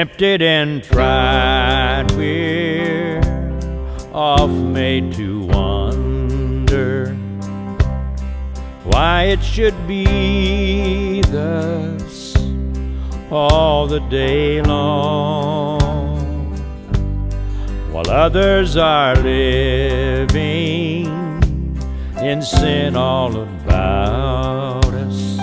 tempted and tried, we're oft made to wonder why it should be thus all the day long, while others are living in sin all about us,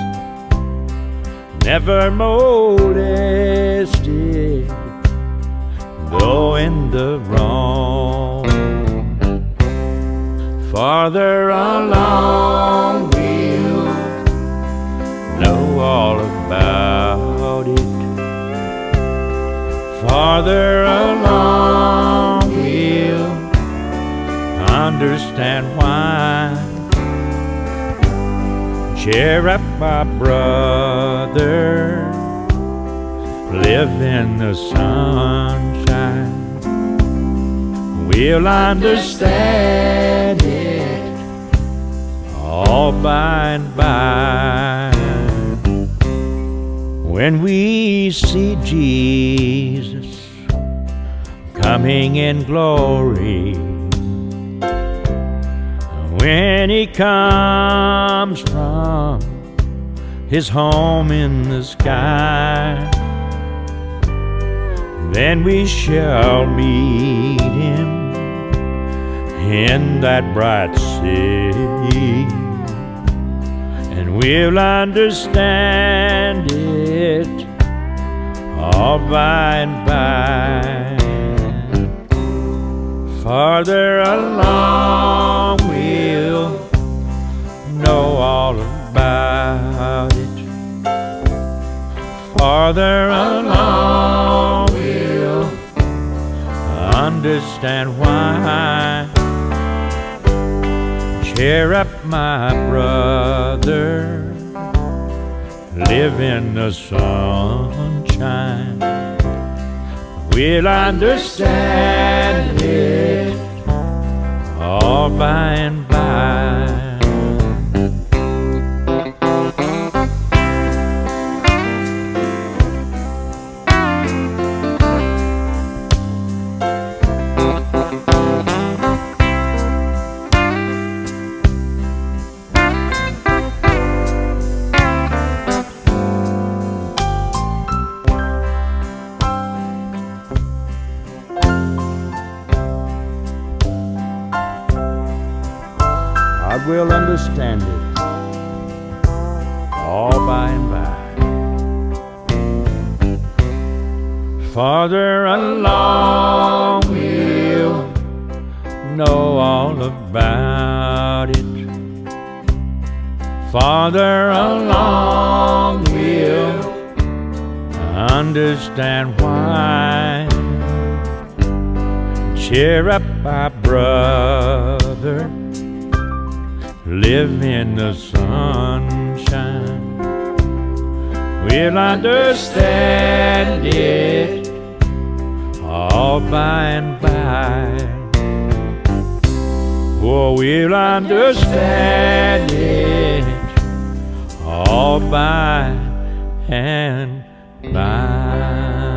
never molested, though in the wrong. Farther along we'll know all about it. Farther along we'll understand why. Cheer up, my brother, live in the sunshine. We'll understand it all by and by, when we see Jesus coming in glory, when he comes from his home in the sky. Then we shall meet him in that bright city, and we'll understand it all by and by. Farther along we'll know all about it. Farther along we'll understand why. Cheer up, my brother, live in the sunshine. We'll understand it all by and by. I will understand it all by and by. Farther along we'll know all about it. Farther along we'll understand why. Cheer up, my brother, live in the sunshine. We'll understand it all by and by. Oh, we'll understand it all by and by.